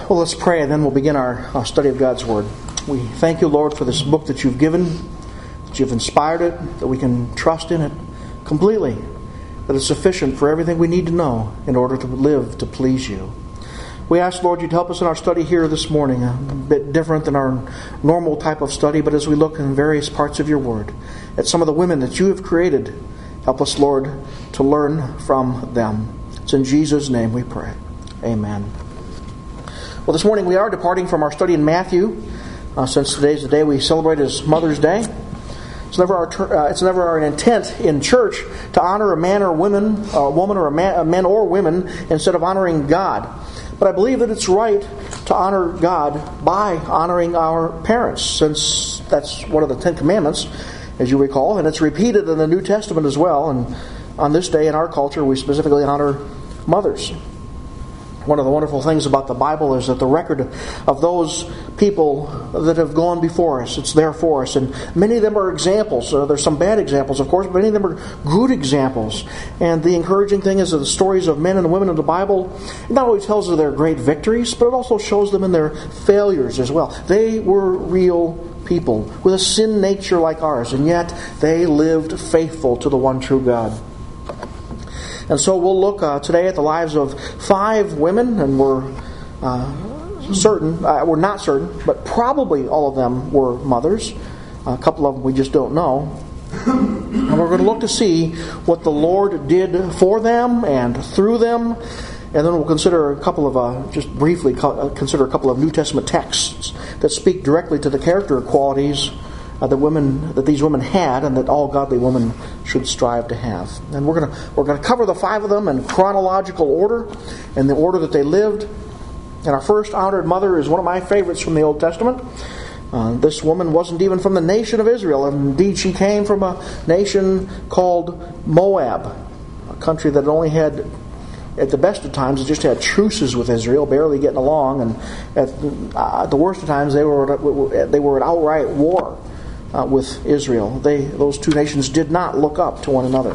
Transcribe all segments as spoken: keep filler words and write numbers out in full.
Well, let's pray and then we'll begin our, our study of God's Word. We thank you, Lord, for this book that you've given, that you've inspired it, that we can trust in it completely, that it's sufficient for everything we need to know in order to live to please you. We ask, Lord, you'd help us in our study here this morning, a bit different than our normal type of study, but as we look in various parts of your Word, at some of the women that you have created, help us, Lord, to learn from them. It's in Jesus' name we pray. Amen. Well, this morning we are departing from our study in Matthew, uh, since today's the day we celebrate as Mother's Day. It's never our uh, it's never our intent in church to honor a man or woman, a woman or a man, a men or women, instead of honoring God. But I believe that it's right to honor God by honoring our parents, since that's one of the Ten Commandments, as you recall, and it's repeated in the New Testament as well. And on this day in our culture, we specifically honor mothers. One of the wonderful things about the Bible is that the record of those people that have gone before us, it's there for us. And many of them are examples. Uh, there's some bad examples, of course, but many of them are good examples. And the encouraging thing is that the stories of men and women in the Bible, it not only tells of their great victories, but it also shows them in their failures as well. They were real people with a sin nature like ours, and yet they lived faithful to the one true God. And so we'll look uh, today at the lives of five women, and we're uh, certain, uh, we're not certain, but probably all of them were mothers. A couple of them we just don't know. And we're going to look to see what the Lord did for them and through them. And then we'll consider a couple of, uh, just briefly consider a couple of New Testament texts that speak directly to the character qualities Uh, that women, that these women had, and that all godly women should strive to have. And we're going to we're going to cover the five of them in chronological order, in the order that they lived. And our first honored mother is one of my favorites from the Old Testament. Uh, this woman wasn't even from the nation of Israel. Indeed, she came from a nation called Moab, a country that only had, at the best of times, it just had truces with Israel, barely getting along, and at, uh, at the worst of times, they were they were at outright war Uh, with Israel. They, those two nations did not look up to one another.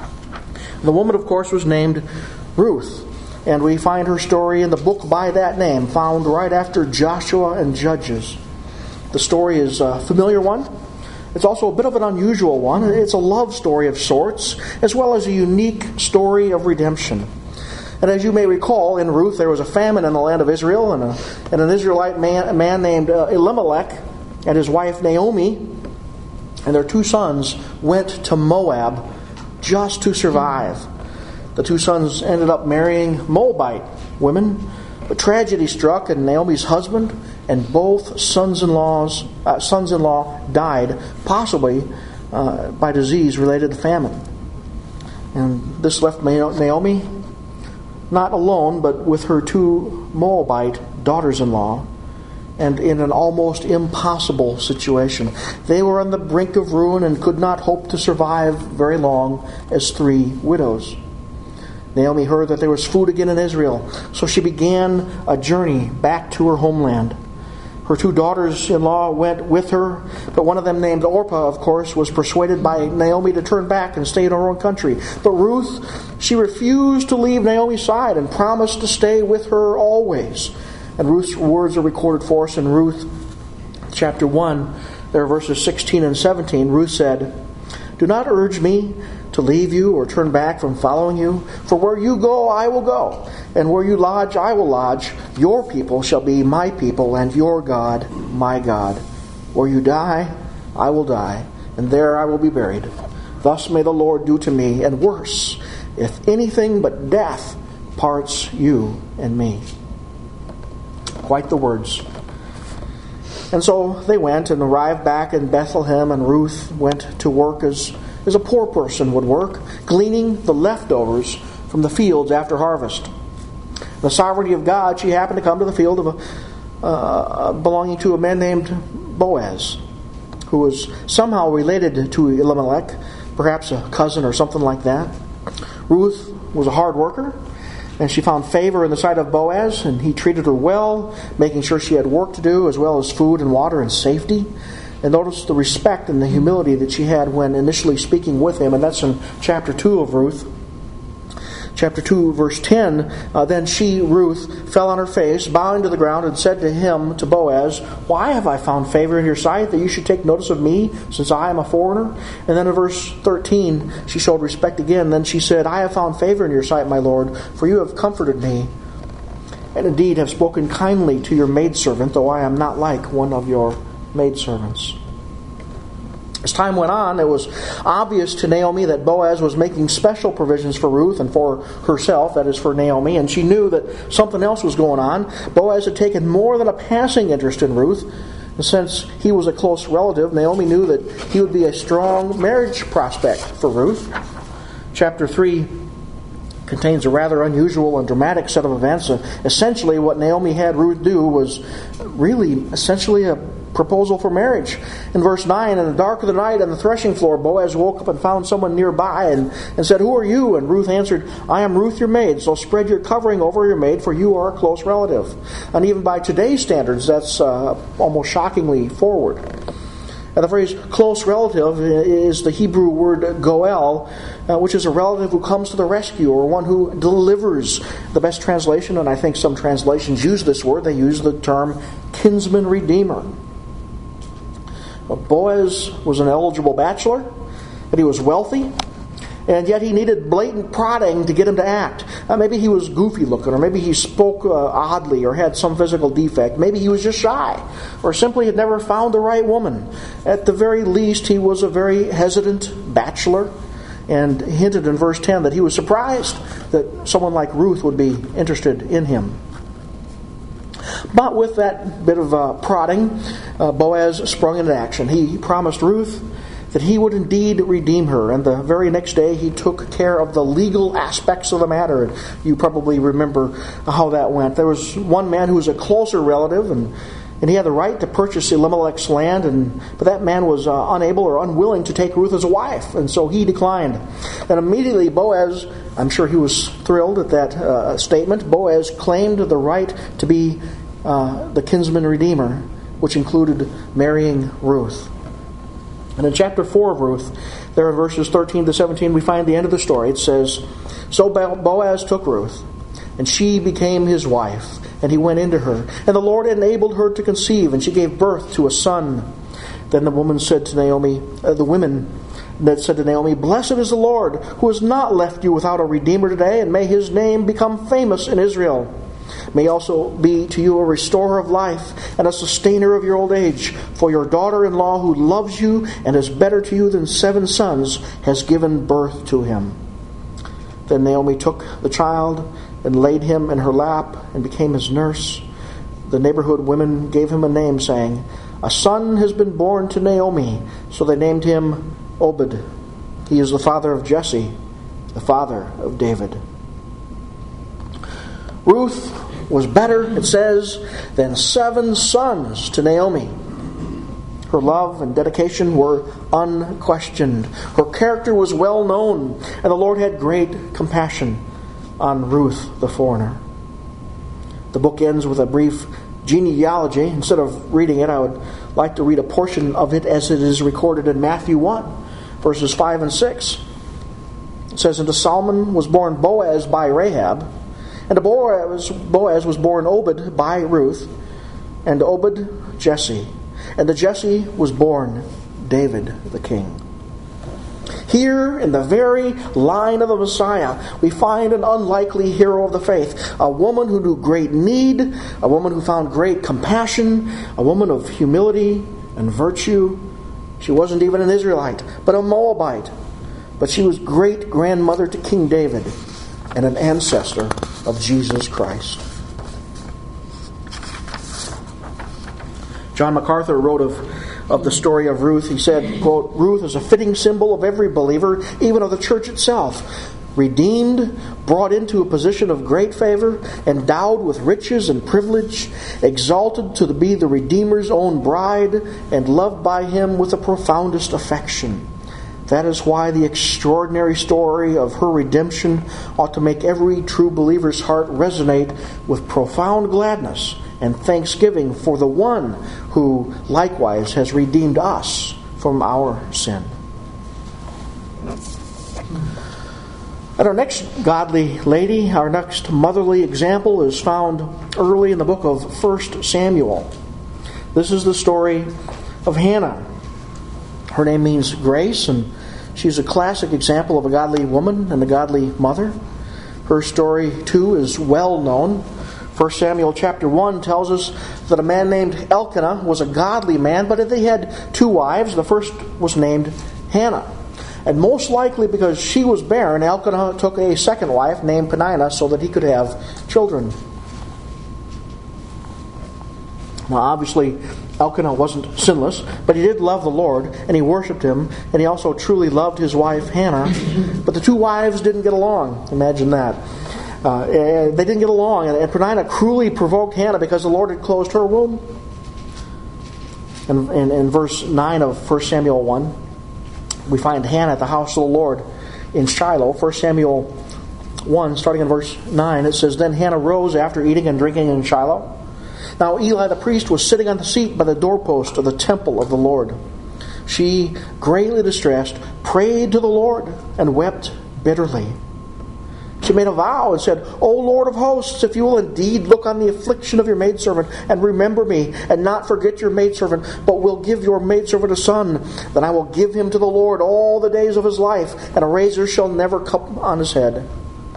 The woman, of course, was named Ruth, and we find her story in the book by that name, found right after Joshua and Judges. The story is a familiar one. It's also a bit of an unusual one. It's a love story of sorts, as well as a unique story of redemption. And as you may recall, in Ruth there was a famine in the land of Israel, and, a, and an Israelite man, a man named uh, Elimelech and his wife Naomi and their two sons went to Moab just to survive. The two sons ended up marrying Moabite women, but tragedy struck, and Naomi's husband and both sons-in-laws, uh, sons-in-law died, possibly uh, by disease related to famine. And this left Naomi not alone, but with her two Moabite daughters-in-law, and in an almost impossible situation. They were on the brink of ruin and could not hope to survive very long as three widows. Naomi heard that there was food again in Israel, so she began a journey back to her homeland. Her two daughters-in-law went with her, but one of them, named Orpah, of course, was persuaded by Naomi to turn back and stay in her own country. But Ruth, she refused to leave Naomi's side and promised to stay with her always. And Ruth's words are recorded for us in Ruth chapter one. There are verses sixteen and seventeen. Ruth said, "Do not urge me to leave you or turn back from following you. For where you go, I will go. And where you lodge, I will lodge. Your people shall be my people, and your God, my God. Where you die, I will die, and there I will be buried. Thus may the Lord do to me, and worse, if anything but death parts you and me." Quite the words. And so they went and arrived back in Bethlehem, and Ruth went to work as, as a poor person would work, gleaning the leftovers from the fields after harvest. The sovereignty of God, she happened to come to the field of a, uh, belonging to a man named Boaz, who was somehow related to Elimelech, perhaps a cousin or something like that. Ruth was a hard worker, and she found favor in the sight of Boaz, and he treated her well, making sure she had work to do, as well as food and water and safety. And notice the respect and the humility that she had when initially speaking with him, and that's in chapter two of Ruth. chapter two, verse ten, uh, then she, Ruth, fell on her face, bowing to the ground, and said to him, to Boaz, why have I found favor in your sight, that you should take notice of me, since I am a foreigner? And then in verse thirteen, she showed respect again. Then she said, I have found favor in your sight, my Lord, for you have comforted me, and indeed have spoken kindly to your maidservant, though I am not like one of your maidservants. As time went on, it was obvious to Naomi that Boaz was making special provisions for Ruth and for herself, that is for Naomi, and she knew that something else was going on. Boaz had taken more than a passing interest in Ruth, and since he was a close relative, Naomi knew that he would be a strong marriage prospect for Ruth. Chapter three contains a rather unusual and dramatic set of events. Essentially, what Naomi had Ruth do was really essentially a proposal for marriage. In verse nine, in the dark of the night on the threshing floor, Boaz woke up and found someone nearby and, and said, who are you? And Ruth answered, I am Ruth your maid, so spread your covering over your maid, for you are a close relative. And even by today's standards, that's uh, almost shockingly forward. And the phrase close relative is the Hebrew word goel, uh, which is a relative who comes to the rescue, or one who delivers. The best translation, and I think some translations use this word, they use the term kinsman redeemer. Boaz was an eligible bachelor, and he was wealthy, and yet he needed blatant prodding to get him to act. Uh, maybe he was goofy looking, or maybe he spoke uh, oddly, or had some physical defect. Maybe he was just shy, or simply had never found the right woman. At the very least, he was a very hesitant bachelor, and hinted in verse ten that he was surprised that someone like Ruth would be interested in him. But with that bit of uh, prodding, uh, Boaz sprung into action. He promised Ruth that he would indeed redeem her. And the very next day he took care of the legal aspects of the matter. You probably remember how that went. There was one man who was a closer relative, and, and he had the right to purchase Elimelech's land, and but that man was uh, unable or unwilling to take Ruth as a wife, and so he declined. And immediately Boaz, I'm sure he was thrilled at that uh, statement, Boaz claimed the right to be uh, the kinsman redeemer, which included marrying Ruth. And in chapter four of Ruth, there in verses thirteen to seventeen, we find the end of the story. It says, so Boaz took Ruth, and she became his wife, and he went into her. And the Lord enabled her to conceive, and she gave birth to a son. Then the woman said to Naomi, uh, the women that said to Naomi, blessed is the Lord, who has not left you without a redeemer today, and may his name become famous in Israel. May also be to you a restorer of life and a sustainer of your old age. For your daughter-in-law, who loves you and is better to you than seven sons, has given birth to him. Then Naomi took the child and laid him in her lap and became his nurse. The neighborhood women gave him a name, saying, a son has been born to Naomi. So they named him Obed. He is the father of Jesse, the father of David. Ruth was better, it says, than seven sons to Naomi. Her love and dedication were unquestioned. Her character was well known, and the Lord had great compassion on Ruth the foreigner. The book ends with a brief genealogy. Instead of reading it, I would like to read a portion of it as it is recorded in Matthew one, verses five and six. It says, and to Solomon was born Boaz by Rahab, and to Boaz, Boaz was born Obed by Ruth, and to Obed Jesse, and to Jesse was born David the king. Here, in the very line of the Messiah, we find an unlikely hero of the faith, a woman who knew great need, a woman who found great compassion, a woman of humility and virtue. She wasn't even an Israelite, but a Moabite. But she was great-grandmother to King David and an ancestor of Jesus Christ. John MacArthur wrote of, of the story of Ruth. He said, quote, Ruth is a fitting symbol of every believer, even of the church itself. Redeemed, brought into a position of great favor, endowed with riches and privilege, exalted to be the Redeemer's own bride, and loved by him with the profoundest affection. That is why the extraordinary story of her redemption ought to make every true believer's heart resonate with profound gladness and thanksgiving for the one who likewise has redeemed us from our sin. And our next godly lady, our next motherly example, is found early in the book of First Samuel. This is the story of Hannah. Her name means grace, and she's a classic example of a godly woman and a godly mother. Her story, too, is well known. First Samuel chapter one tells us that a man named Elkanah was a godly man, but they had two wives. The first was named Hannah. And most likely because she was barren, Elkanah took a second wife named Peninnah so that he could have children. Now obviously Elkanah wasn't sinless, but he did love the Lord, and he worshipped Him, and he also truly loved his wife Hannah. But the two wives didn't get along. Imagine that. Uh, they didn't get along, and Peninnah cruelly provoked Hannah because the Lord had closed her womb. And in, in verse nine of First Samuel one, we find Hannah at the house of the Lord in Shiloh. First Samuel one, starting in verse nine, it says, "Then Hannah rose after eating and drinking in Shiloh. Now Eli the priest was sitting on the seat by the doorpost of the temple of the Lord. She, greatly distressed, prayed to the Lord and wept bitterly. She made a vow and said, O Lord of hosts, if you will indeed look on the affliction of your maidservant and remember me, and not forget your maidservant, but will give your maidservant a son, then I will give him to the Lord all the days of his life, and a razor shall never come on his head."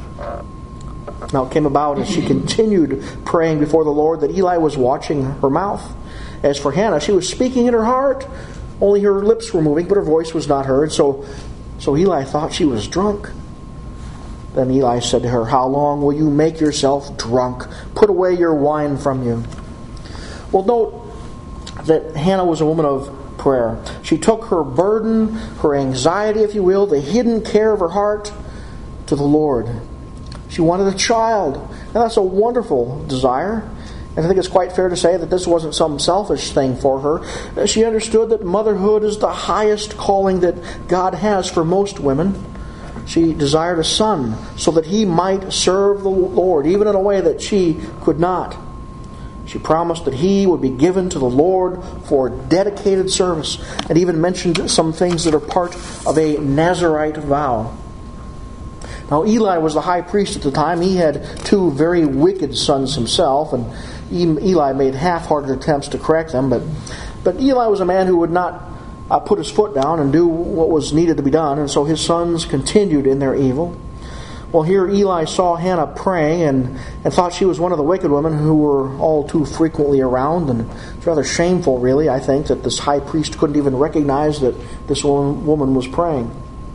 Now it came about as she continued praying before the Lord that Eli was watching her mouth. As for Hannah, she was speaking in her heart. Only her lips were moving, but her voice was not heard. So, so Eli thought she was drunk. Then Eli said to her, "How long will you make yourself drunk? Put away your wine from you." Well, note that Hannah was a woman of prayer. She took her burden, her anxiety, if you will, the hidden care of her heart to the Lord. She wanted a child, and that's a wonderful desire. And I think it's quite fair to say that this wasn't some selfish thing for her. She understood that motherhood is the highest calling that God has for most women. She desired a son so that he might serve the Lord, even in a way that she could not. She promised that he would be given to the Lord for dedicated service, and even mentioned some things that are part of a Nazirite vow. Now Eli was the high priest at the time. He had two very wicked sons himself, and Eli made half-hearted attempts to correct them. But, but Eli was a man who would not uh, put his foot down and do what was needed to be done, and so his sons continued in their evil. Well, here Eli saw Hannah praying and, and thought she was one of the wicked women who were all too frequently around, and it's rather shameful, really, I think, that this high priest couldn't even recognize that this woman was praying.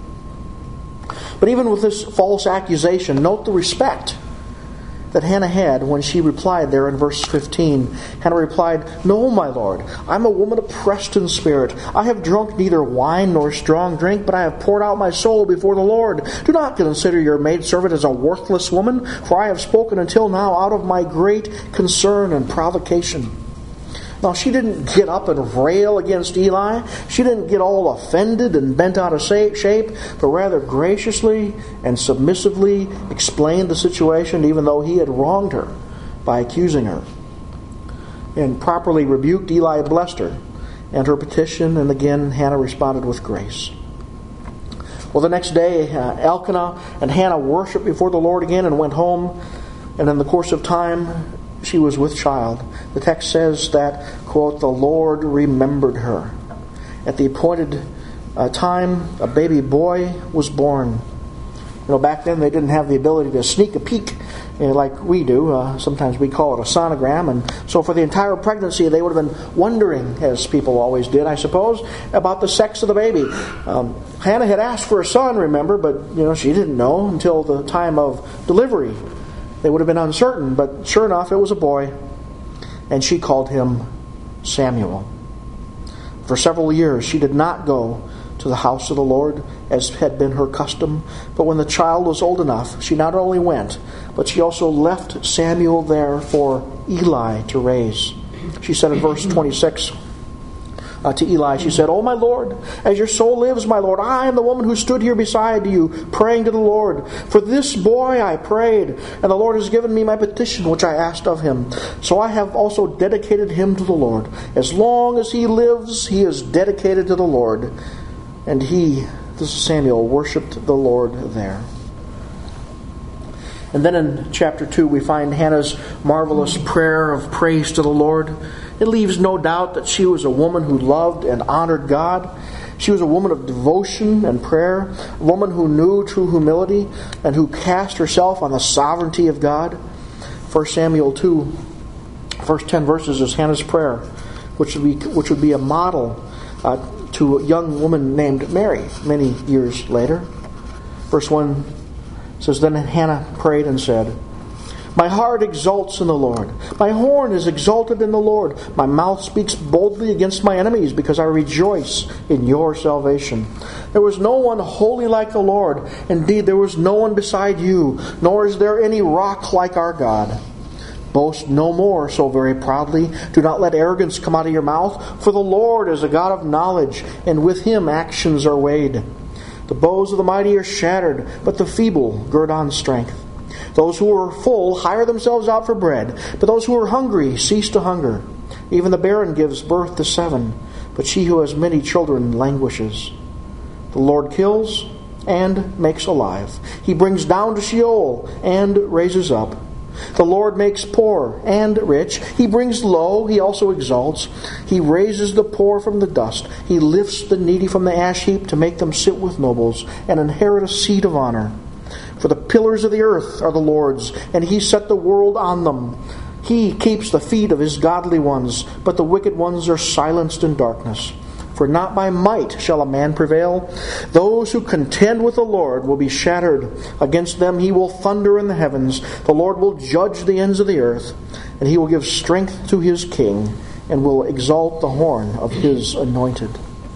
But even with this false accusation, note the respect that Hannah had when she replied there in verse fifteen. Hannah replied, "No, my Lord, I'm a woman oppressed in spirit. I have drunk neither wine nor strong drink, but I have poured out my soul before the Lord. Do not consider your maidservant as a worthless woman, for I have spoken until now out of my great concern and provocation." Now, she didn't get up and rail against Eli. She didn't get all offended and bent out of shape, but rather graciously and submissively explained the situation, even though he had wronged her by accusing her. And properly rebuked, Eli blessed her and her petition, and again Hannah responded with grace. Well, the next day, uh, Elkanah and Hannah worshipped before the Lord again and went home, and in the course of time, she was with child. The text says that, quote, "the Lord remembered her." At the appointed uh, time, a baby boy was born. You know, back then they didn't have the ability to sneak a peek, you know, like we do. Uh, sometimes we call it a sonogram. And so for the entire pregnancy, they would have been wondering, as people always did, I suppose, about the sex of the baby. Um, Hannah had asked for a son, remember, but you know she didn't know until the time of delivery. They would have been uncertain, but sure enough, it was a boy, and she called him Samuel. For several years, she did not go to the house of the Lord, as had been her custom, but when the child was old enough, she not only went, but she also left Samuel there for Eli to raise. She said in verse twenty-six, Uh, to Eli, she said, "O my Lord, as your soul lives, my Lord, I am the woman who stood here beside you, praying to the Lord. For this boy I prayed, and the Lord has given me my petition, which I asked of him. So I have also dedicated him to the Lord. As long as he lives, he is dedicated to the Lord." And he, this is Samuel, worshipped the Lord there. And then in chapter two, we find Hannah's marvelous prayer of praise to the Lord. It leaves no doubt that she was a woman who loved and honored God. She was a woman of devotion and prayer, a woman who knew true humility and who cast herself on the sovereignty of God. First Samuel two, first ten verses is Hannah's prayer, which would be, which would be a model uh, to a young woman named Mary many years later. Verse one says, Then Hannah prayed and said, My heart exults in the Lord. My horn is exalted in the Lord. My mouth speaks boldly against my enemies because I rejoice in your salvation. There was no one holy like the Lord. Indeed, there was no one beside you, nor is there any rock like our God. Boast no more so very proudly. Do not let arrogance come out of your mouth. For the Lord is a God of knowledge, and with him actions are weighed. The bows of the mighty are shattered, but the feeble gird on strength. Those who are full hire themselves out for bread, but those who are hungry cease to hunger. Even the barren gives birth to seven, but she who has many children languishes. The Lord kills and makes alive. He brings down to Sheol and raises up. The Lord makes poor and rich. He brings low, he also exalts. He raises the poor from the dust. He lifts the needy from the ash heap to make them sit with nobles and inherit a seat of honor. For the pillars of the earth are the Lord's, and he set the world on them. He keeps the feet of his godly ones, but the wicked ones are silenced in darkness. For not by might shall a man prevail. Those who contend with the Lord will be shattered. Against them he will thunder in the heavens. The Lord will judge the ends of the earth, and he will give strength to his king, and will exalt the horn of his anointed.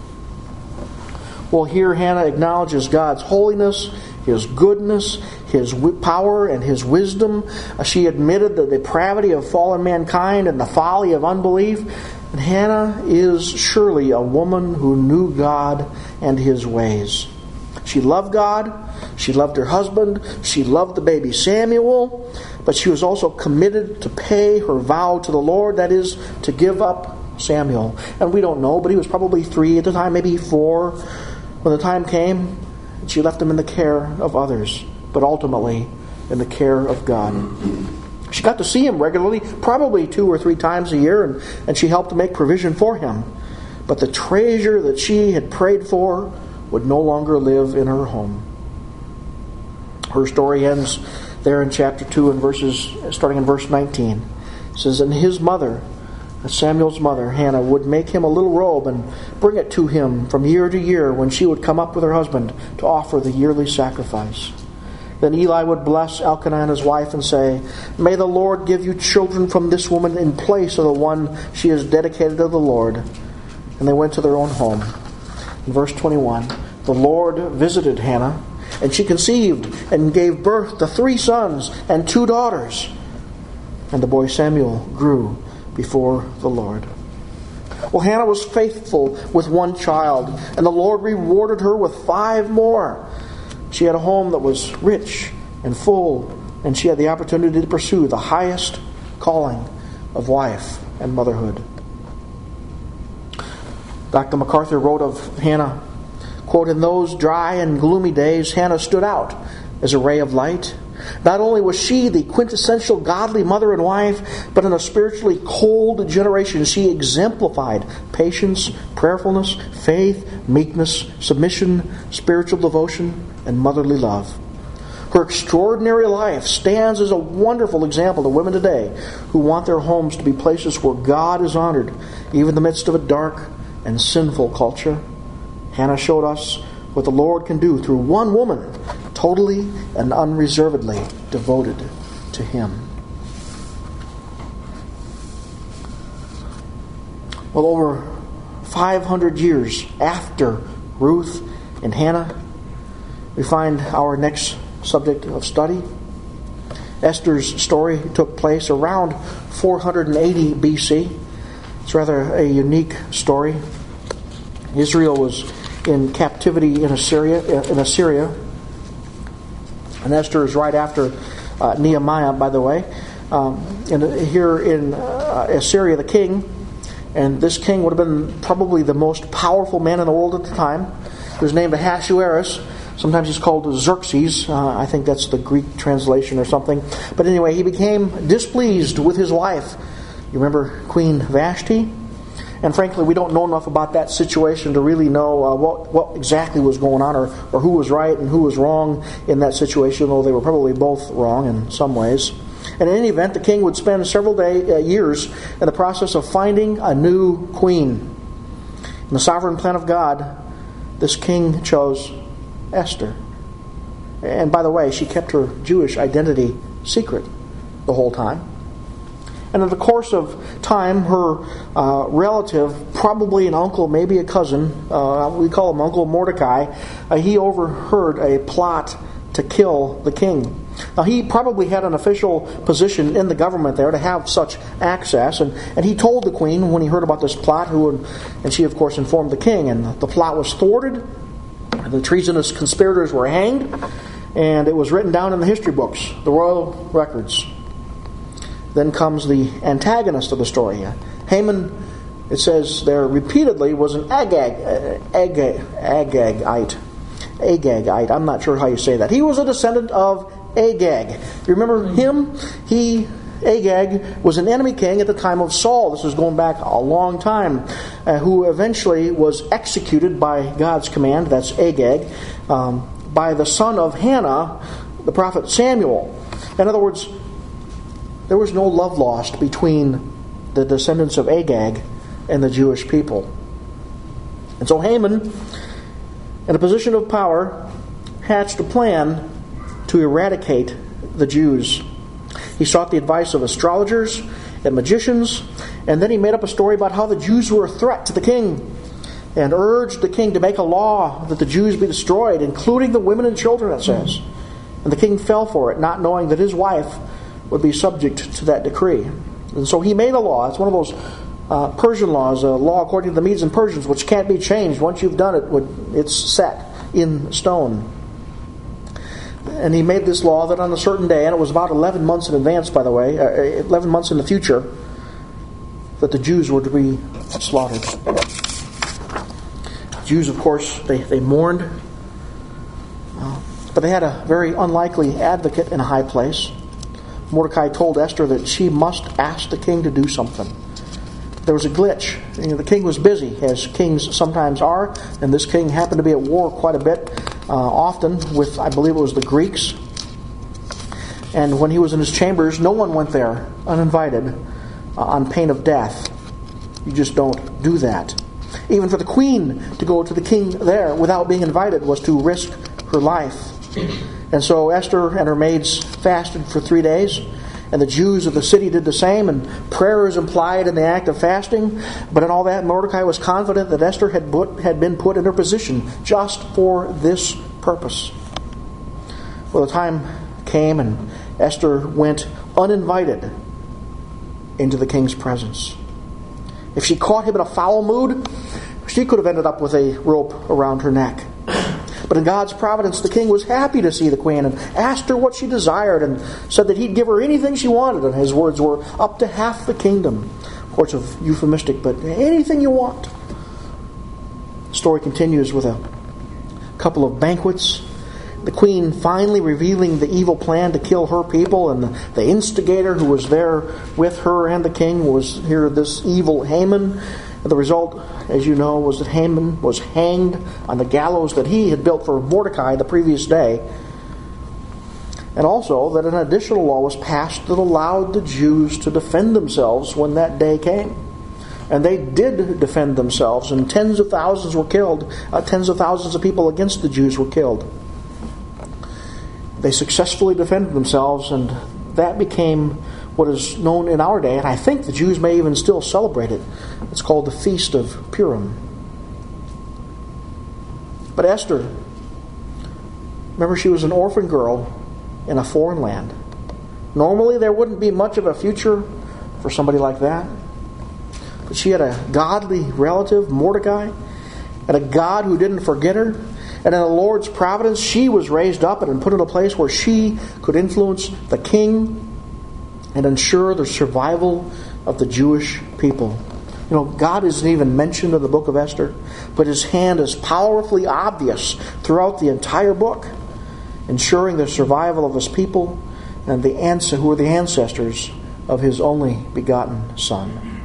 Well, here Hannah acknowledges God's holiness, his goodness, his power, and his wisdom. She admitted the depravity of fallen mankind and the folly of unbelief. And Hannah is surely a woman who knew God and his ways. She loved God. She loved her husband. She loved the baby Samuel. But she was also committed to pay her vow to the Lord, that is, to give up Samuel. And we don't know, but he was probably three at the time, maybe four. When the time came, she left him in the care of others, but ultimately in the care of God. She got to see him regularly, probably two or three times a year, and, and she helped to make provision for him. But the treasure that she had prayed for would no longer live in her home. Her story ends there in chapter two, and verses starting in verse nineteen. It says, And his mother, Samuel's mother, Hannah, would make him a little robe and bring it to him from year to year when she would come up with her husband to offer the yearly sacrifice. Then Eli would bless Elkanah and his wife and say, May the Lord give you children from this woman in place of the one she has dedicated to the Lord. And they went to their own home. In verse twenty-one, the Lord visited Hannah, and she conceived and gave birth to three sons and two daughters. And the boy Samuel grew before the Lord. Well, Hannah was faithful with one child, and the Lord rewarded her with five more. She had a home that was rich and full, and she had the opportunity to pursue the highest calling of wife and motherhood. Doctor MacArthur wrote of Hannah, quote, In those dry and gloomy days, Hannah stood out as a ray of light. Not only was she the quintessential godly mother and wife, but in a spiritually cold generation, she exemplified patience, prayerfulness, faith, meekness, submission, spiritual devotion, and motherly love. Her extraordinary life stands as a wonderful example to women today who want their homes to be places where God is honored, even in the midst of a dark and sinful culture. Hannah showed us what the Lord can do through one woman, totally and unreservedly devoted to him. Well, over five hundred years after Ruth and Hannah, we find our next subject of study. Esther's story took place around four hundred eighty B C. It's rather a unique story. Israel was in captivity in Assyria, in Assyria. And Esther is right after uh, Nehemiah, by the way. Um, and here in uh, Assyria, the king, and this king would have been probably the most powerful man in the world at the time. He was named Ahasuerus. Sometimes he's called Xerxes. Uh, I think that's the Greek translation or something. But anyway, he became displeased with his wife. You remember Queen Vashti? And frankly, we don't know enough about that situation to really know uh, what, what exactly was going on, or, or who was right and who was wrong in that situation, though they were probably both wrong in some ways. And in any event, the king would spend several day, uh, years in the process of finding a new queen. In the sovereign plan of God, this king chose Esther. And by the way, she kept her Jewish identity secret the whole time. And in the course of time, her uh, relative, probably an uncle, maybe a cousin, uh, we call him Uncle Mordecai, uh, he overheard a plot to kill the king. Now, he probably had an official position in the government there to have such access, and, and he told the queen when he heard about this plot, who and she, of course, informed the king, and the plot was thwarted, and the treasonous conspirators were hanged, and it was written down in the history books, the royal records. Then comes the antagonist of the story. Haman, it says there repeatedly, was an Agag, Agag, Agagite. Agagite. I'm not sure how you say that. He was a descendant of Agag. You remember him? He, Agag, was an enemy king at the time of Saul. This is going back a long time. Uh, who eventually was executed by God's command. That's Agag. Um, by the son of Hannah, the prophet Samuel. In other words, there was no love lost between the descendants of Agag and the Jewish people. And so Haman, in a position of power, hatched a plan to eradicate the Jews. He sought the advice of astrologers and magicians, and then he made up a story about how the Jews were a threat to the king, and urged the king to make a law that the Jews be destroyed, including the women and children, it says. And the king fell for it, not knowing that his wife would be subject to that decree. And so he made a law. It's one of those uh, Persian laws, a law according to the Medes and Persians, which can't be changed. Once you've done it, it's set in stone. And he made this law that on a certain day, and it was about eleven months in advance, by the way, uh, eleven months in the future, that the Jews were to be slaughtered. The Jews, of course, they, they mourned, uh, but they had a very unlikely advocate in a high place. Mordecai told Esther that she must ask the king to do something. There was a glitch. You know, the king was busy, as kings sometimes are, and this king happened to be at war quite a bit, uh, often with, I believe it was the Greeks. And when he was in his chambers, no one went there uninvited uh, on pain of death. You just don't do that. Even for the queen to go to the king there without being invited was to risk her life. And so Esther and her maids fasted for three days, and the Jews of the city did the same, and prayer is implied in the act of fasting. But in all that, Mordecai was confident that Esther had, put, had been put in her position just for this purpose. Well, the time came, and Esther went uninvited into the king's presence. If she caught him in a foul mood, she could have ended up with a rope around her neck. But in God's providence, the king was happy to see the queen and asked her what she desired and said that he'd give her anything she wanted. And his words were, up to half the kingdom. Of course, of euphemistic, but anything you want. The story continues with a couple of banquets. The queen finally revealing the evil plan to kill her people, and the, the instigator who was there with her and the king was here, this evil Haman. The result, as you know, was that Haman was hanged on the gallows that he had built for Mordecai the previous day. And also that an additional law was passed that allowed the Jews to defend themselves when that day came. And they did defend themselves, and tens of thousands were killed. Uh, tens of thousands of people against the Jews were killed. They successfully defended themselves, and that became what is known in our day, and I think the Jews may even still celebrate it. It's called the Feast of Purim. But Esther, remember, she was an orphan girl in a foreign land. Normally there wouldn't be much of a future for somebody like that. But she had a godly relative, Mordecai, and a God who didn't forget her. And in the Lord's providence, she was raised up and put in a place where she could influence the king and ensure the survival of the Jewish people. You know, God isn't even mentioned in the book of Esther, but His hand is powerfully obvious throughout the entire book, ensuring the survival of His people and the ans- who are the ancestors of His only begotten Son.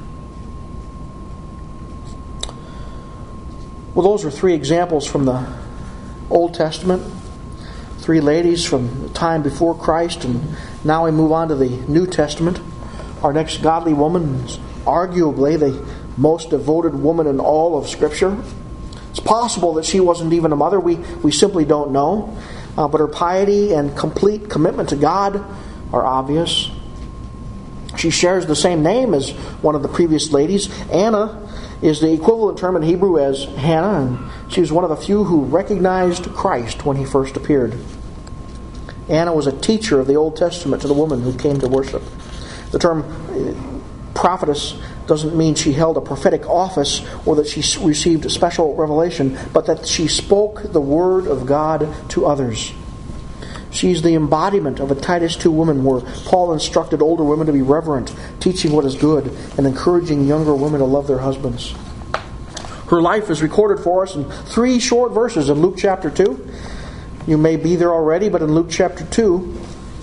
Well, those are three examples from the Old Testament. Three ladies from the time before Christ, and now we move on to the New Testament. Our next godly woman is arguably the most devoted woman in all of Scripture. It's possible that she wasn't even a mother. We, we simply don't know. Uh, but her piety and complete commitment to God are obvious. She shares the same name as one of the previous ladies. Anna is the equivalent term in Hebrew as Hannah, and she was one of the few who recognized Christ when He first appeared. Anna was a teacher of the Old Testament to the woman who came to worship. The term prophetess doesn't mean she held a prophetic office or that she received special revelation, but that she spoke the word of God to others. She's the embodiment of a Titus two woman where Paul instructed older women to be reverent, teaching what is good, and encouraging younger women to love their husbands. Her life is recorded for us in three short verses in Luke chapter two. You may be there already, but in Luke chapter two,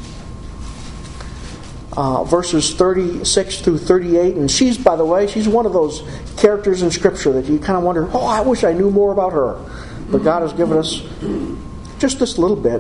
uh, verses thirty-six through thirty-eight, and she's, by the way, she's one of those characters in Scripture that you kind of wonder, oh, I wish I knew more about her. But God has given us just this little bit.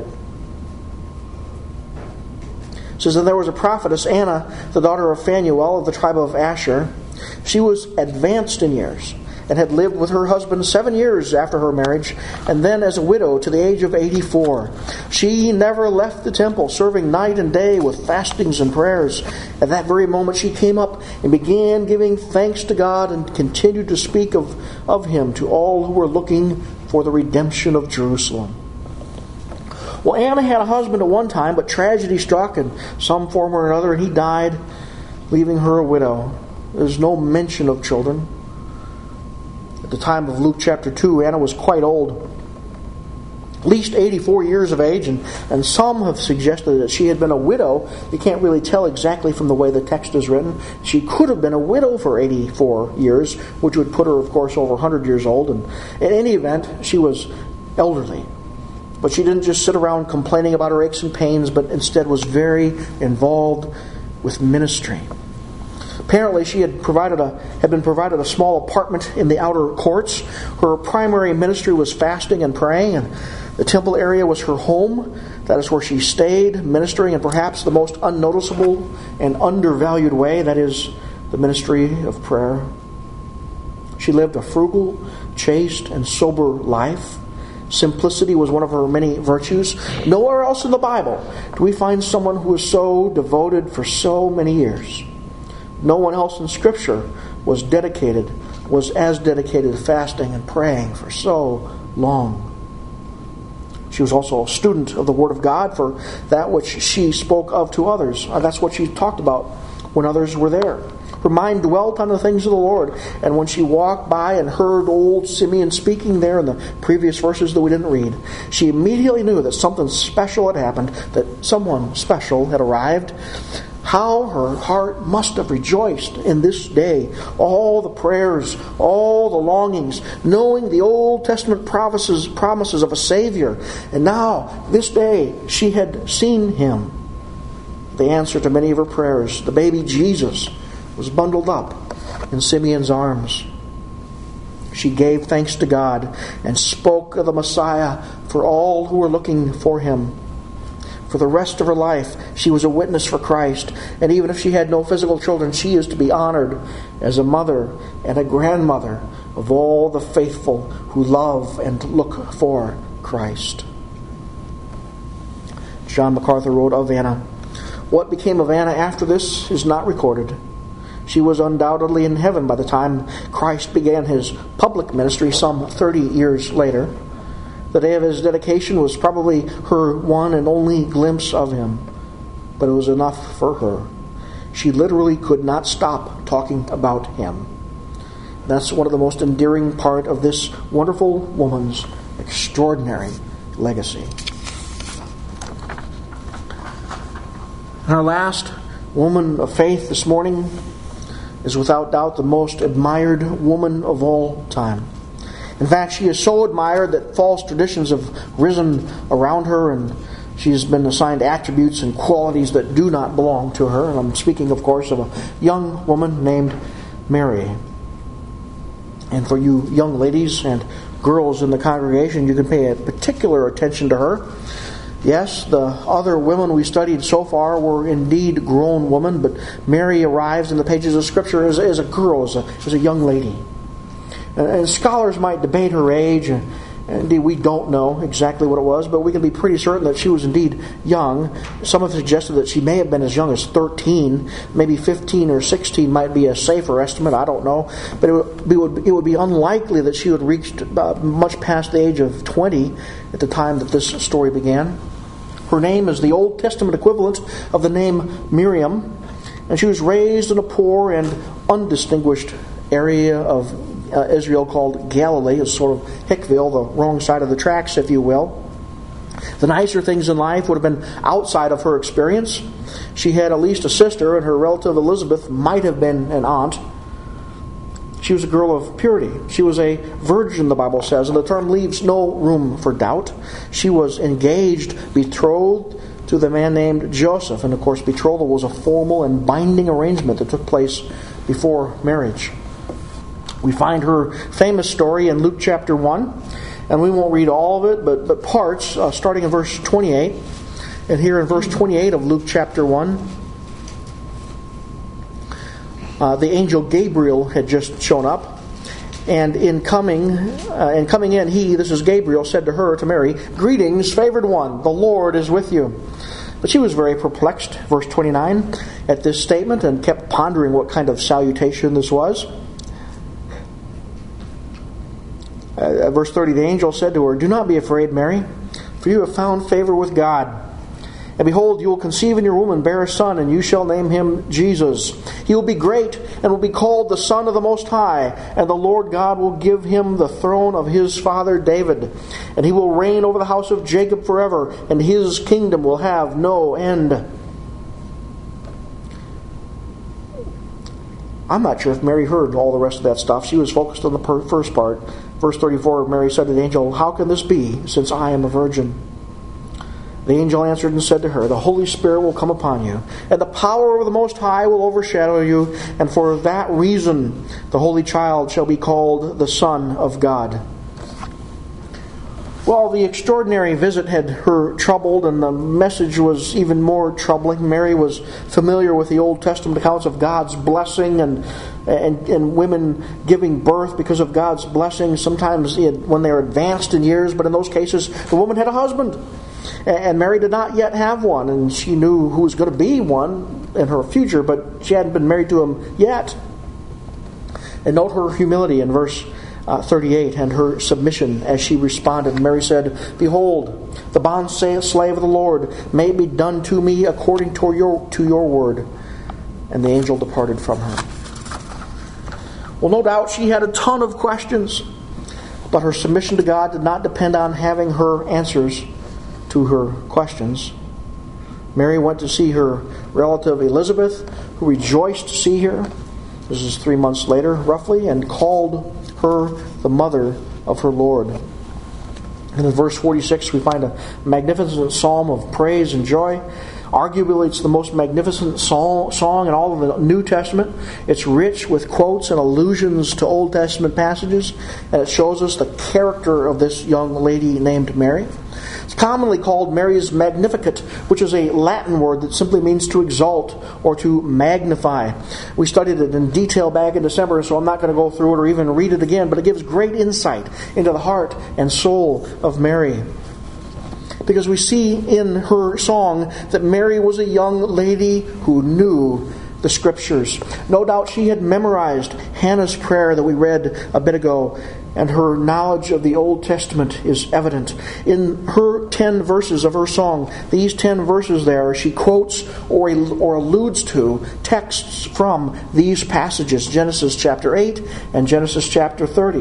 It says, and there was a prophetess, Anna, the daughter of Phanuel of the tribe of Asher. She was advanced in years and had lived with her husband seven years after her marriage, and then as a widow to the age of eighty-four. She never left the temple, serving night and day with fastings and prayers. At that very moment she came up and began giving thanks to God and continued to speak of, of Him to all who were looking for the redemption of Jerusalem. Well, Anna had a husband at one time, but tragedy struck in some form or another, and he died, leaving her a widow. There's no mention of children. At the time of Luke chapter two, Anna was quite old, at least eighty-four years of age, and, and some have suggested that she had been a widow. You can't really tell exactly from the way the text is written. She could have been a widow for eighty-four years, which would put her, of course, over one hundred years old. And in any event, she was elderly. But she didn't just sit around complaining about her aches and pains, but instead was very involved with ministry. Apparently, she had provided a had been provided a small apartment in the outer courts. Her primary ministry was fasting and praying, and the temple area was her home. That is where she stayed, ministering in perhaps the most unnoticeable and undervalued way, that is, the ministry of prayer. She lived a frugal, chaste, and sober life. Simplicity was one of her many virtues. Nowhere else in the Bible do we find someone who was so devoted for so many years. No one else in Scripture was dedicated, was as dedicated to fasting and praying for so long. She was also a student of the Word of God for that which she spoke of to others. That's what she talked about when others were there. Her mind dwelt on the things of the Lord. And when she walked by and heard old Simeon speaking there in the previous verses that we didn't read, she immediately knew that something special had happened, that someone special had arrived. How her heart must have rejoiced in this day. All the prayers, all the longings, knowing the Old Testament promises, promises of a Savior. And now, this day, she had seen Him. The answer to many of her prayers, the baby Jesus, was bundled up in Simeon's arms. She gave thanks to God and spoke of the Messiah for all who were looking for Him. For the rest of her life, she was a witness for Christ. And even if she had no physical children, she is to be honored as a mother and a grandmother of all the faithful who love and look for Christ. John MacArthur wrote of Anna, "What became of Anna after this is not recorded. She was undoubtedly in heaven by the time Christ began His public ministry some thirty years later. The day of His dedication was probably her one and only glimpse of Him, but it was enough for her. She literally could not stop talking about Him." That's one of the most endearing part of this wonderful woman's extraordinary legacy. And our last woman of faith this morning is without doubt the most admired woman of all time. In fact, she is so admired that false traditions have risen around her, and she has been assigned attributes and qualities that do not belong to her. And I'm speaking, of course, of a young woman named Mary. And for you young ladies and girls in the congregation, you can pay a particular attention to her. Yes, the other women we studied so far were indeed grown women, but Mary arrives in the pages of Scripture as, as a girl, as a, as a young lady. And, and scholars might debate her age, and indeed, we don't know exactly what it was, but we can be pretty certain that she was indeed young. Some have suggested that she may have been as young as thirteen, maybe fifteen or sixteen might be a safer estimate, I don't know. But it would, it would, it would be unlikely that she had reached uh, much past the age of twenty at the time that this story began. Her name is the Old Testament equivalent of the name Miriam, and she was raised in a poor and undistinguished area of Uh, Israel called Galilee. It's sort of Hickville, the wrong side of the tracks, if you will. The nicer things in life would have been outside of her experience. She had at least a sister, and her relative Elizabeth might have been an aunt. She was a girl of purity. She was a virgin, the Bible says, and the term leaves no room for doubt. She was engaged, betrothed to the man named Joseph, and of course betrothal was a formal and binding arrangement that took place before marriage. We find her famous story in Luke chapter one, and we won't read all of it, but, but parts, uh, starting in verse twenty-eight. And here in verse twenty-eight of Luke chapter one, uh, the angel Gabriel had just shown up, and in coming, uh, and coming in, he, this is Gabriel, said to her, to Mary, "Greetings, favored one, the Lord is with you." But she was very perplexed, verse twenty-nine, at this statement, and kept pondering what kind of salutation this was. Uh, verse thirty, the angel said to her, "Do not be afraid, Mary, for you have found favor with God. And behold, you will conceive in your womb and bear a son, and you shall name him Jesus. He will be great, and will be called the Son of the Most High. And the Lord God will give him the throne of his father David. And he will reign over the house of Jacob forever, and his kingdom will have no end." I'm not sure if Mary heard all the rest of that stuff. She was focused on the per- first part. Verse thirty-four, Mary said to the angel, "How can this be, since I am a virgin?" The angel answered and said to her, "The Holy Spirit will come upon you, and the power of the Most High will overshadow you, and for that reason the Holy Child shall be called the Son of God." Well, the extraordinary visit had her troubled, and the message was even more troubling. Mary was familiar with the Old Testament accounts of God's blessing and and, and women giving birth because of God's blessing, sometimes when they're advanced in years, but in those cases, the woman had a husband. And Mary did not yet have one, and she knew who was going to be one in her future, but she hadn't been married to him yet. And note her humility in verse Uh, thirty-eight, and her submission as she responded. Mary said, "Behold, the bond slave of the Lord, may it be done to me according to your, to your word." And the angel departed from her. Well, no doubt she had a ton of questions, but her submission to God did not depend on having her answers to her questions. Mary went to see her relative Elizabeth, who rejoiced to see her. This is three months later, roughly, and called her the mother of her Lord. And in verse forty-six we find a magnificent psalm of praise and joy. Arguably it's the most magnificent song in all of the New Testament. It's rich with quotes and allusions to Old Testament passages, and it shows us the character of this young lady named Mary. It's commonly called Mary's Magnificat, which is a Latin word that simply means to exalt or to magnify. We studied it in detail back in December, so I'm not going to go through it or even read it again, but it gives great insight into the heart and soul of Mary. Because we see in her song that Mary was a young lady who knew the Scriptures. No doubt she had memorized Hannah's prayer that we read a bit ago, and her knowledge of the Old Testament is evident. In her ten verses of her song, these ten verses there, she quotes or, or alludes to texts from these passages, Genesis chapter eight and Genesis chapter thirty.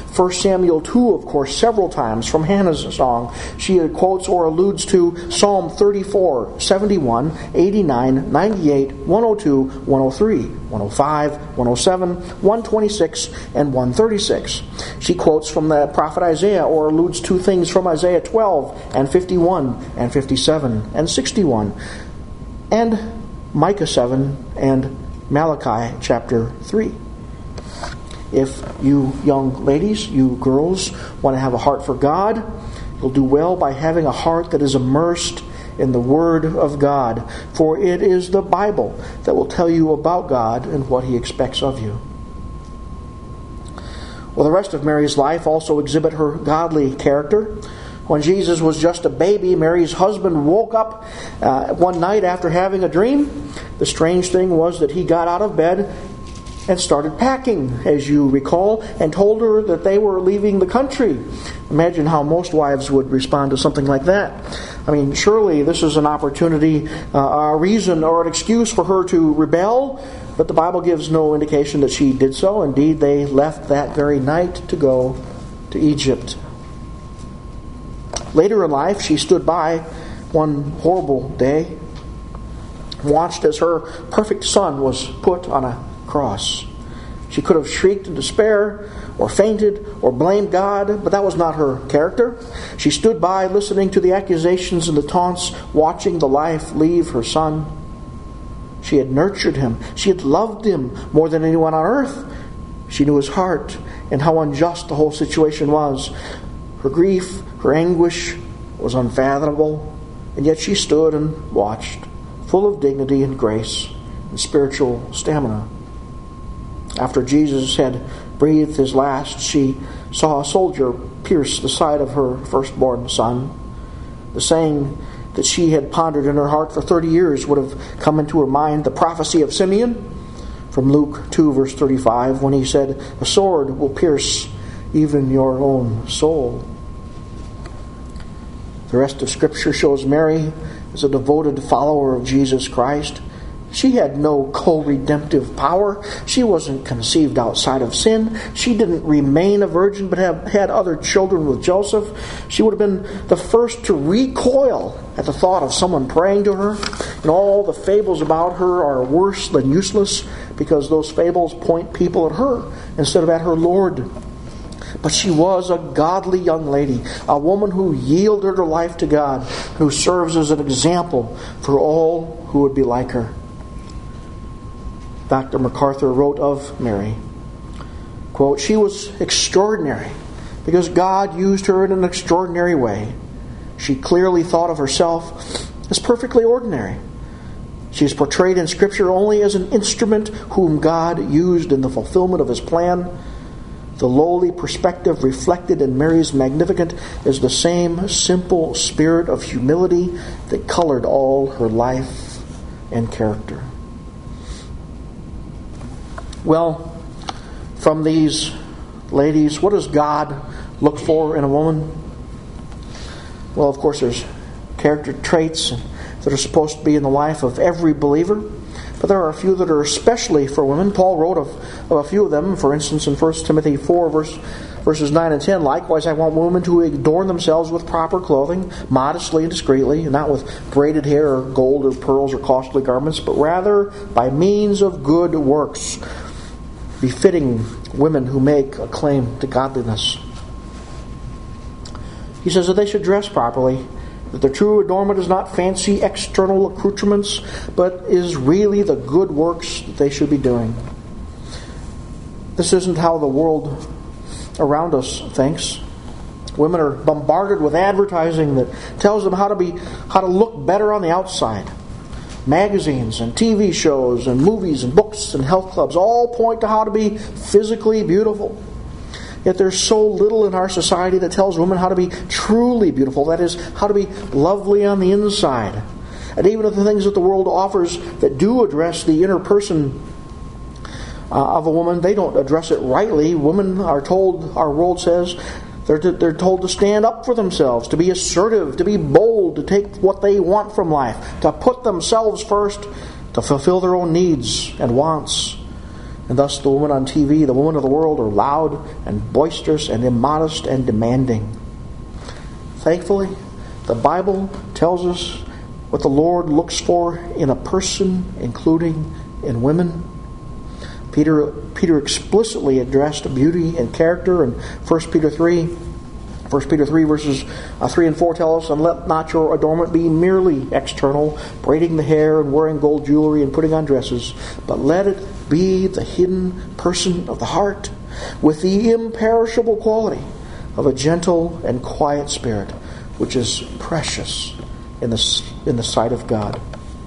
First Samuel two, of course, several times from Hannah's song. She quotes or alludes to Psalm thirty-four, seventy-one, eighty-nine, ninety-eight, one oh two, one oh three, one oh five, one oh seven, one twenty-six, and one thirty-six. She quotes from the prophet Isaiah or alludes to things from Isaiah twelve and fifty-one and fifty-seven and sixty-one, and Micah seven and Malachi chapter three. If you young ladies, you girls, want to have a heart for God, you'll do well by having a heart that is immersed in the Word of God. For it is the Bible that will tell you about God and what He expects of you. Well, the rest of Mary's life also exhibit her godly character. When Jesus was just a baby, Mary's husband woke up uh, one night after having a dream. The strange thing was that he got out of bed and started packing, as you recall, and told her that they were leaving the country. Imagine how most wives would respond to something like that. I mean, surely this is an opportunity, uh, a reason or an excuse for her to rebel, but the Bible gives no indication that she did so. Indeed, they left that very night to go to Egypt. Later in life, she stood by one horrible day, watched as her perfect son was put on a cross. She could have shrieked in despair or fainted or blamed God, but that was not her character. She stood by listening to the accusations and the taunts, watching the life leave her son. She had nurtured him. She had loved him more than anyone on earth. She knew his heart and how unjust the whole situation was. Her grief, her anguish was unfathomable, and yet she stood and watched, full of dignity and grace and spiritual stamina. After Jesus had breathed his last, she saw a soldier pierce the side of her firstborn son. The saying that she had pondered in her heart for thirty years would have come into her mind, the prophecy of Simeon from Luke two, verse thirty-five, when he said, "A sword will pierce even your own soul." The rest of Scripture shows Mary as a devoted follower of Jesus Christ. She had no co-redemptive power. She wasn't conceived outside of sin. She didn't remain a virgin but have had other children with Joseph. She would have been the first to recoil at the thought of someone praying to her. And all the fables about her are worse than useless because those fables point people at her instead of at her Lord. But she was a godly young lady, a woman who yielded her life to God, who serves as an example for all who would be like her. Doctor MacArthur wrote of Mary, quote, "She was extraordinary because God used her in an extraordinary way. She clearly thought of herself as perfectly ordinary. She is portrayed in Scripture only as an instrument whom God used in the fulfillment of His plan. The lowly perspective reflected in Mary's Magnificat is the same simple spirit of humility that colored all her life and character." Well, from these ladies, what does God look for in a woman? Well, of course, there's character traits that are supposed to be in the life of every believer. But there are a few that are especially for women. Paul wrote of, of a few of them. For instance, in First Timothy four, verse, verses nine and ten, "Likewise I want women to adorn themselves with proper clothing, modestly and discreetly, and not with braided hair or gold or pearls or costly garments, but rather by means of good works, befitting women who make a claim to godliness." He says that they should dress properly, that their true adornment is not fancy external accoutrements, but is really the good works that they should be doing. This isn't how the world around us thinks. Women are bombarded with advertising that tells them how to be, how to look better on the outside. Magazines and T V shows and movies and books and health clubs all point to how to be physically beautiful. Yet there's so little in our society that tells women how to be truly beautiful. That is, how to be lovely on the inside. And even of the things that the world offers that do address the inner person uh, of a woman, they don't address it rightly. Women are told, our world says, they're, to, they're told to stand up for themselves, to be assertive, to be bold, to take what they want from life, to put themselves first, to fulfill their own needs and wants. And thus the women on T V, the women of the world, are loud and boisterous and immodest and demanding. Thankfully, the Bible tells us what the Lord looks for in a person, including in women. Peter, Peter explicitly addressed beauty and character in First Peter three. First Peter three verses three and four tell us, "And let not your adornment be merely external, braiding the hair and wearing gold jewelry and putting on dresses, but let it be the hidden person of the heart, with the imperishable quality of a gentle and quiet spirit, which is precious in the, in the sight of God."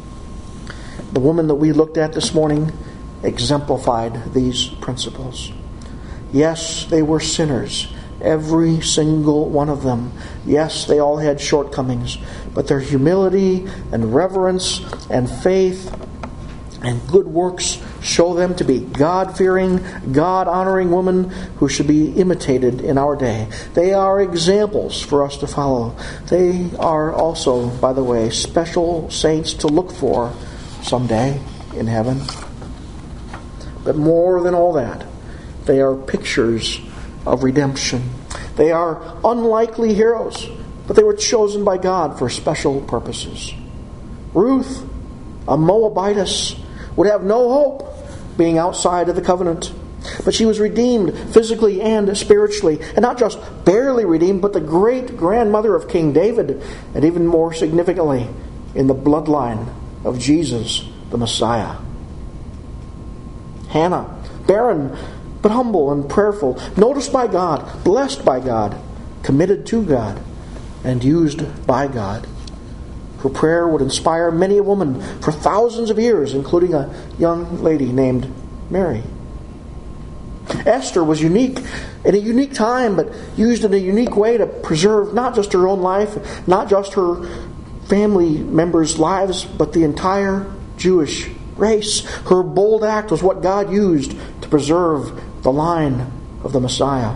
The woman that we looked at this morning exemplified these principles. Yes, they were sinners, every single one of them. Yes, they all had shortcomings, but their humility and reverence and faith and good works show them to be God-fearing, God-honoring women who should be imitated in our day. They are examples for us to follow. They are also, by the way, special saints to look for someday in heaven. But more than all that, they are pictures of redemption. They are unlikely heroes, but they were chosen by God for special purposes. Ruth, a Moabitess, would have no hope being outside of the covenant. But she was redeemed physically and spiritually. And not just barely redeemed, but the great-grandmother of King David. And even more significantly, in the bloodline of Jesus, the Messiah. Hannah, barren but humble and prayerful, noticed by God, blessed by God, committed to God, and used by God. Her prayer would inspire many a woman for thousands of years, including a young lady named Mary. Esther was unique in a unique time, but used in a unique way to preserve not just her own life, not just her family members' lives, but the entire Jewish race. Her bold act was what God used to preserve the line of the Messiah.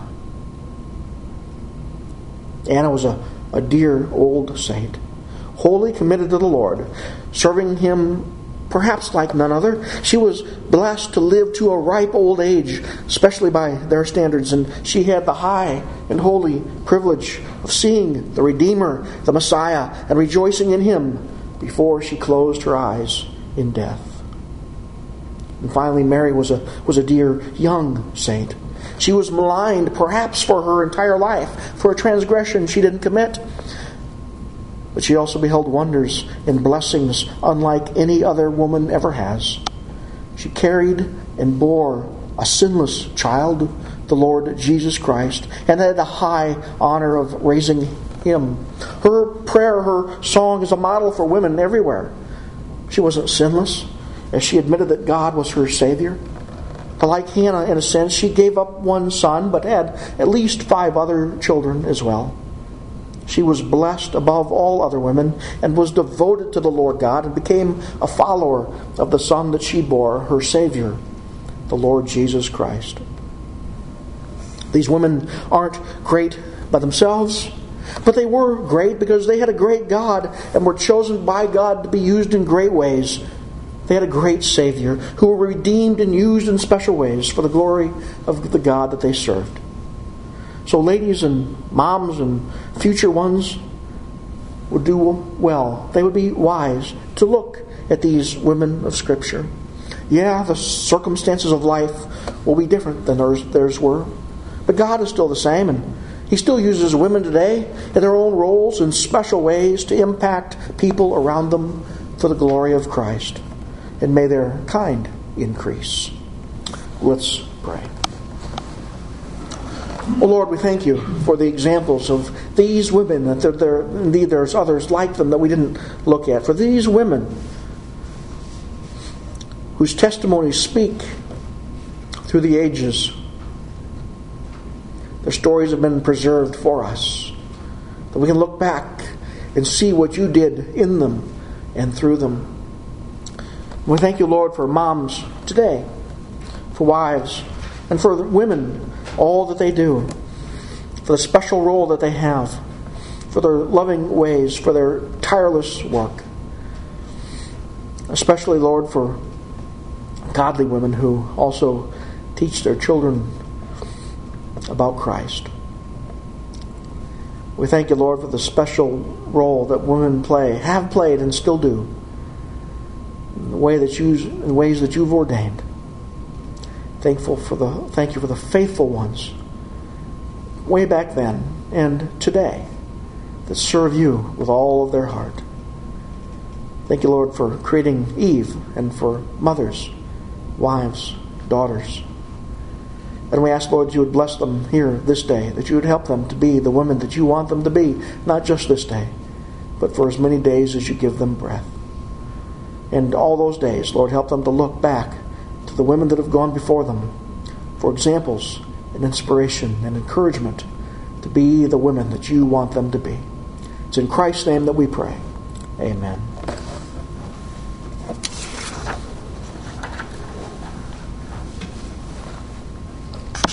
Anna was a, a dear old saint, wholly committed to the Lord, serving Him perhaps like none other. She was blessed to live to a ripe old age, especially by their standards, and she had the high and holy privilege of seeing the Redeemer, the Messiah, and rejoicing in Him before she closed her eyes in death. And finally, Mary was a was a dear young saint. She was maligned perhaps for her entire life for a transgression she didn't commit. But she also beheld wonders and blessings unlike any other woman ever has. She carried and bore a sinless child, the Lord Jesus Christ, and had the high honor of raising Him. Her prayer, her song is a model for women everywhere. She wasn't sinless, as she admitted that God was her Savior. Like Hannah, in a sense, she gave up one son, but had at least five other children as well. She was blessed above all other women and was devoted to the Lord God and became a follower of the Son that she bore, her Savior, the Lord Jesus Christ. These women aren't great by themselves, but they were great because they had a great God and were chosen by God to be used in great ways. They had a great Savior who were redeemed and used in special ways for the glory of the God that they served. So ladies and moms and future ones would do well. They would be wise to look at these women of Scripture. Yeah, the circumstances of life will be different than theirs, theirs were. But God is still the same, and He still uses women today in their own roles in special ways to impact people around them for the glory of Christ. And may their kind increase. Let's pray. Oh Lord, we thank You for the examples of these women. That there, there, indeed, there's others like them that we didn't look at. For these women whose testimonies speak through the ages. Their stories have been preserved for us. That we can look back and see what You did in them and through them. We thank You, Lord, for moms today, for wives, and for women, all that they do, for the special role that they have, for their loving ways, for their tireless work. Especially, Lord, for godly women who also teach their children about Christ. We thank you, Lord, for the special role that women play, have played, and still do, in the way that you, in ways that you've ordained. Thankful for the, thank you for the faithful ones, way back then and today, that serve you with all of their heart. Thank you, Lord, for creating Eve and for mothers, wives, daughters. And we ask, Lord, you would bless them here this day, that you would help them to be the women that you want them to be, not just this day, but for as many days as you give them breath. And all those days, Lord, help them to look back to the women that have gone before them for examples and inspiration and encouragement to be the women that you want them to be. It's in Christ's name that we pray. Amen.